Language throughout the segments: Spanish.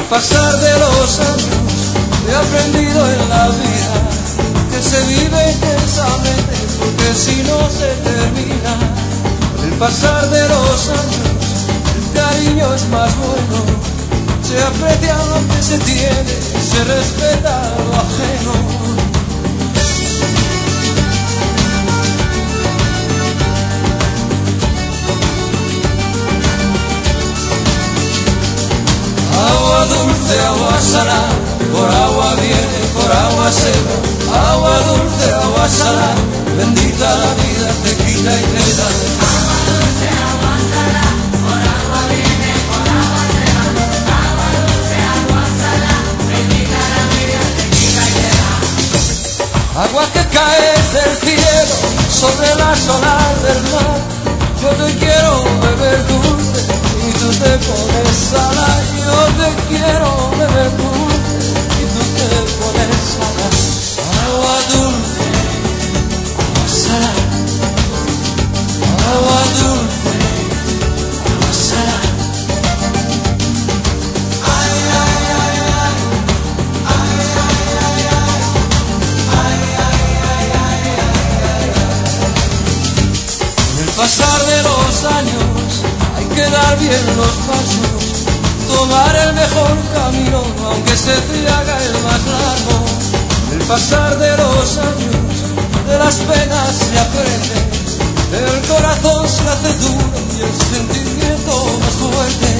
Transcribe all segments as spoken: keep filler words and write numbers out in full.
pasar de los años he aprendido en la vida que se vive intensamente, porque si no se termina. Con el pasar de los años el cariño es más bueno, se aprecia lo que se tiene, se respeta lo ajeno. Agua dulce, agua salada, por agua viene, por agua se va. Agua dulce, agua salada, bendita la vida, te quita y te da. Agua dulce, agua salada, por agua viene, por agua se va. Agua dulce, agua salada, bendita la vida, te quita y te da. Agua que cae del cielo sobre las olas del mar, yo te quiero beber dulce y tú te pones salada. Yo te quiero beber dulce y tú te pones salada. Agua dulce, agua salada. Agua dulce, agua salada. Ay, ay, ay, ay. Ay, ay, ay, ay. Ay, ay, ay, ay, ay, ay. Con el pasar de los años hay que dar bien los pasos, tomar el mejor camino, aunque se te haga el más largo. El pasar de los años, de las penas se aprende, el corazón se hace duro y el sentimiento más fuerte.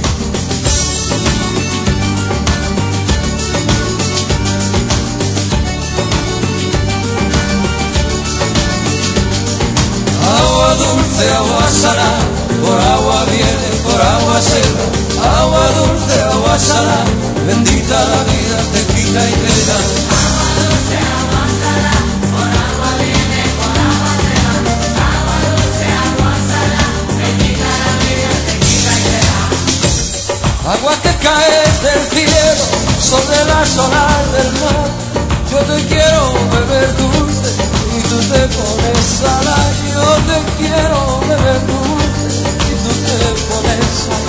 Agua dulce, agua salada, por agua viene, por agua se va. Agua dulce, agua salada, bendita la vida, te quita y te da. Agua dulce, agua salada, por agua viene, por agua se va. Agua dulce, agua salada, bendita la vida, te quita y te da. Agua que cae del cielo sobre las olas del mar, yo te quiero beber dulce y tú te pones salada. Yo te quiero beber dulce y tú te pones salada.